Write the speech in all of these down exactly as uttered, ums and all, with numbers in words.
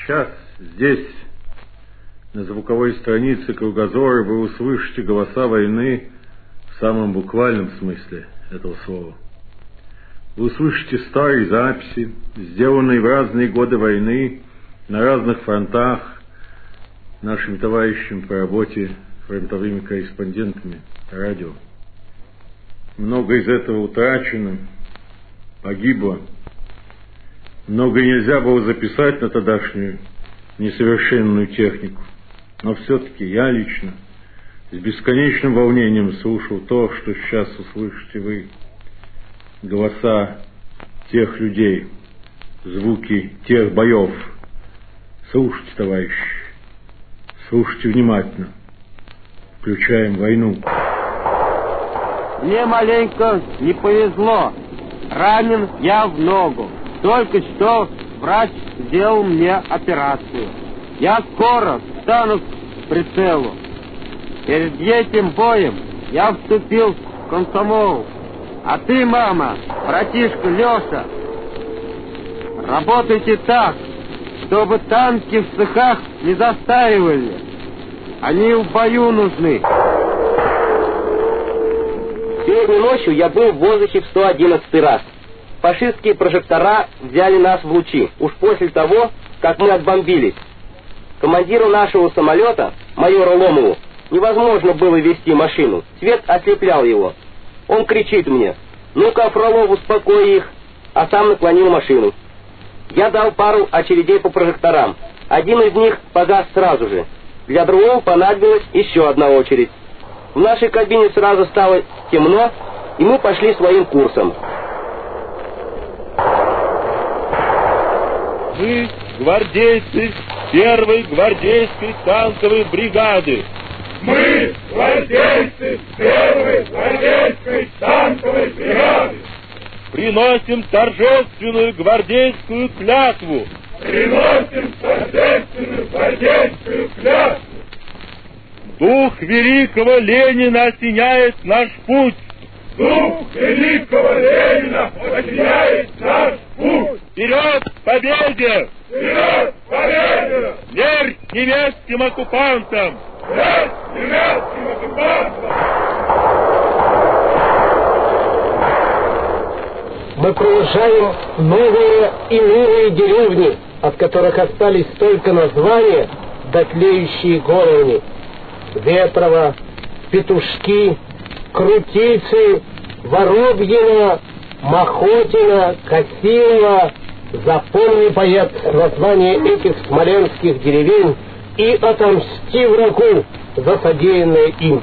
Сейчас, здесь, на звуковой странице Кругозора, вы услышите голоса войны в самом буквальном смысле этого слова. Вы услышите старые записи, сделанные в разные годы войны на разных фронтах нашими товарищами по работе, фронтовыми корреспондентами радио. Много из этого утрачено, погибло. Многое нельзя было записать на тогдашнюю несовершенную технику. Но все-таки я лично с бесконечным волнением слушал то, что сейчас услышите вы. Голоса тех людей, звуки тех боев. Слушайте, товарищи, слушайте внимательно. Включаем войну. Мне маленько не повезло. Ранен я в ногу. Только что врач сделал мне операцию. Я скоро встану к прицелу. Перед этим боем я вступил в комсомол. А ты, мама, братишка Леша, работайте так, чтобы танки в цехах не застаивали. Они в бою нужны. Сегодня ночью я был в воздухе в сто одиннадцатый раз. Фашистские прожектора взяли нас в лучи, уж после того, как мы отбомбились. Командиру нашего самолета, майору Ломову, невозможно было вести машину, свет ослеплял его. Он кричит мне: «Ну-ка, Фролов, успокой их», а сам наклонил машину. Я дал пару очередей по прожекторам. Один из них погас сразу же. Для другого понадобилась еще одна очередь. В нашей кабине сразу стало темно, и мы пошли своим курсом. Мы гвардейцы первой гвардейской танковой бригады. Мы гвардейцы первой гвардейской танковой бригады. Приносим торжественную гвардейскую клятву. Приносим торжественную гвардейскую клятву. Дух великого Ленина осеняет наш путь. Дух великого Ленина осеняет наш путь. Вперед к победе! Вперед к победе! Смерть немецким оккупантам! Смерть немецким оккупантам! Мы проезжаем новые и новые деревни, от которых остались только названия, да тлеющие головни. Ветрово, Петушки, Крутицы, Воробьино, Махотино, Косилово. Запомни, боец, название этих смоленских деревень и отомсти врагу за содеянное им.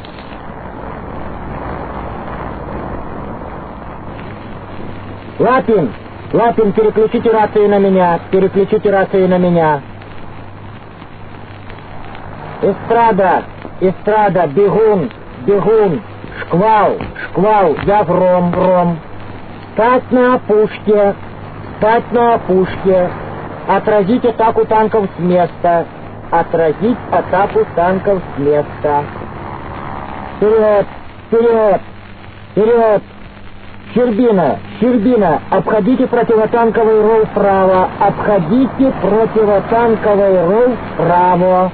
Лапин, Лапин, переключите рацию на меня, переключите рацию на меня. Эстрада, эстрада, бегун, бегун, шквал, шквал, я в ром, в ром. Стать на опушке, стать на опушке, отразить атаку танков с места, отразить атаку танков с места. Вперед, вперед, вперед. Щербина, Щербина, обходите противотанковый ров вправо, обходите противотанковый ров вправо.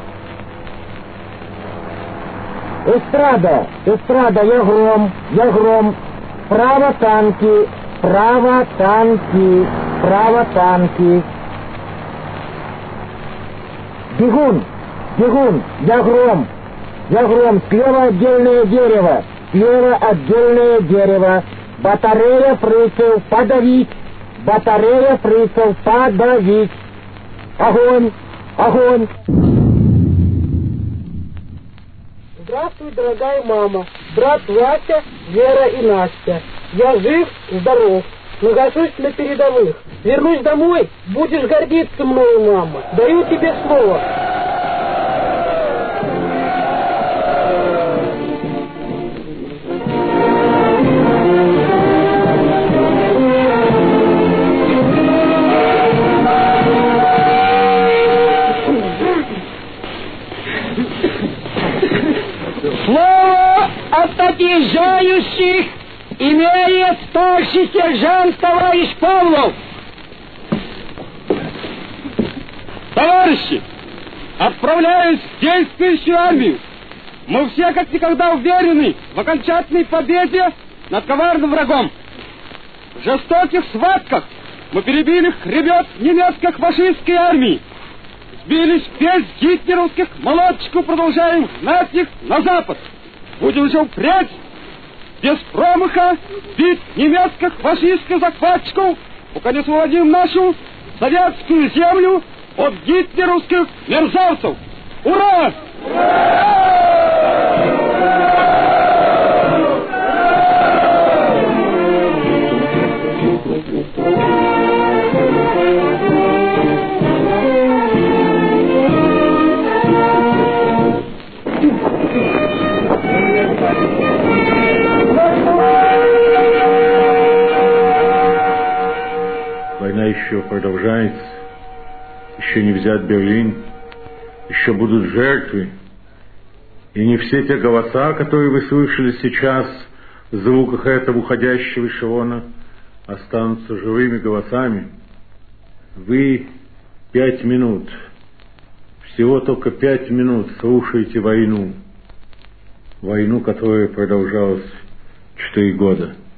Эстрада, эстрада, я гром, я гром. Право танки, право танки, право танки. Бегун, бегун, я гром, я гром. Слева отдельное дерево, слева отдельное дерево. Батарея фрицев, подавить! Батарея фрицев, подавить! Огонь! Огонь! Здравствуй, дорогая мама, брат Вася, Вера и Настя. Я жив, здоров, нахожусь на передовых. Вернусь домой, будешь гордиться мною, мама. Даю тебе слово. Слово от отъезжающих имеет старший сержант товарищ Павлов. Товарищи, отправляясь в действующую армию, мы все как никогда уверены в окончательной победе над коварным врагом. В жестоких схватках мы перебили хребет немецко-фашистской армии, сбились пять гитлеровских молодчиков, продолжаем гнать их на запад. Будем же впредь без промаха бить немецких фашистских захватчиков, пока не освободим нашу советскую землю от гитлеровских мерзавцев. Ура! Война еще продолжается, еще не взят Берлин, еще будут жертвы, и не все те голоса, которые вы слышали сейчас в звуках этого уходящего эшелона, останутся живыми голосами. Вы пять минут, всего только пять минут слушаете войну, войну, которая продолжалась четыре года.